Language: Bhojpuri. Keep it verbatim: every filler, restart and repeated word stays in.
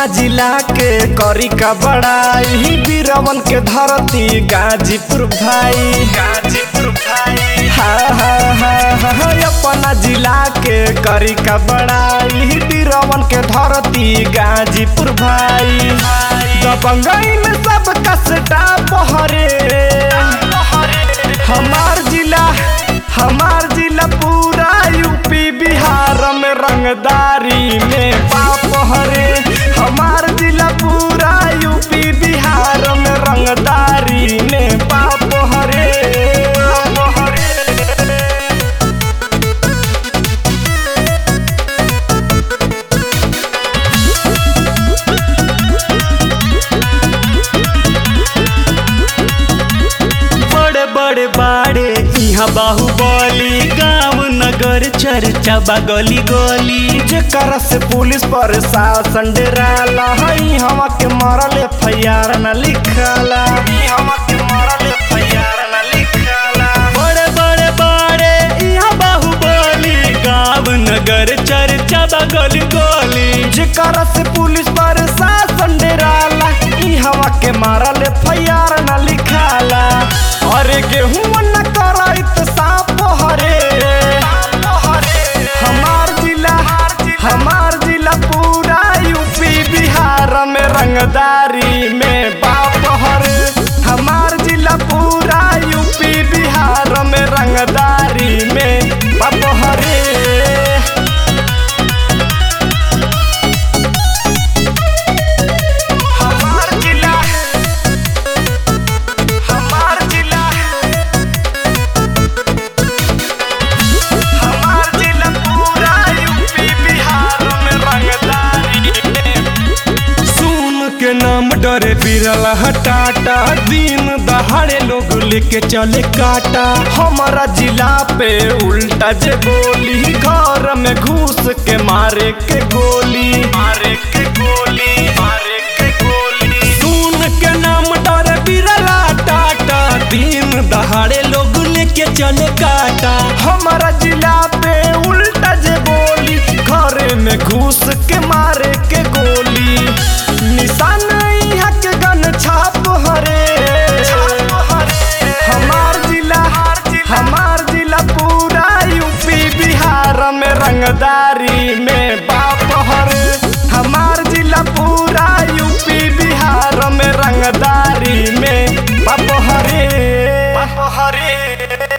अपना जिला के करी का बड़ाई, बीरवन के धरती गाजीपुर भाई, गाजीपुर भाई। हाँ हाँ हाँ हाँ अपना जिला के करी का बड़ाई, बीरवन के धरती गाजीपुर भाई। दबंगई में सब कसटा पहरे, हमार जिला हमार जिला पूरा यूपी बिहार में रंगदारी में पाप हरे। हमार जिला पूरा यूपी बिहार में रंगदारी में पाप हरे। बड़े बड़े बाड़े यहाँ बाहुबली, गाँव नगर चर्चा बा गली गली। जेकर से पुलिस प्रशासन डराला है, हवा के मरल एफ आई आर न लिखाला, हवा के मरल एफ आई आर न लिखाला। बड़े बड़े बाड़े यहाँ बाहुबली, गाँव नगर चर्चा बा गली गली। जेकर से पुलिस प्रशासन डराला, हवा के मारल एफ आई आर न लिखाला। अरे गेहूं न कराइत सांप हरे। हमार जिला हमार जिला पूरा यूपी बिहार में रंगदारी में बाप हरे। हमार जिला पूरा यूपी बिहार में रंगदारी में बाप हरे। के नाम डरे बिरला हटाटा, दिन दहाड़े लोग लेके चले काटा। हमारा जिला पे उल्टा जे बोली, घर में घुस के मारे के गोली, मारे के गोली, मारे के गोली। सुन के नाम डरे बिरला टाटा, दिन दहाड़े लोग लेके चले काटा। हमारा जिला पे उल्टा जे बोली, घर में घुस के मारे के गोली। निशान यहाँ के गन छाप हरे। हमार जिला हमार जिला पूरा यूपी बिहार में रंगदारी में बाप हरे। हमार जिला पूरा यूपी बिहार में रंगदारी में बाप हरे, बाप हरे।